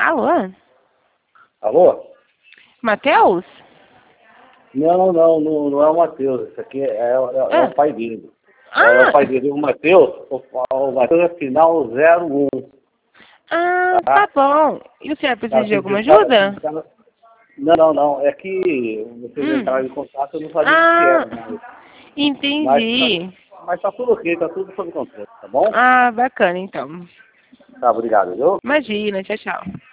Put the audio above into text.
Alô? Alô? Matheus? Não é o Matheus. Esse aqui é o pai dele. É o pai dele. O Matheus é final 01. Tá bom. E o senhor precisa de alguma ajuda? Não. É que vocês entraram em contato, eu não sabia o que era. Entendi. Mas tá tudo ok, tá tudo sob controle, tá bom? Bacana então. Tá, obrigado, viu? Imagina, tchau, tchau.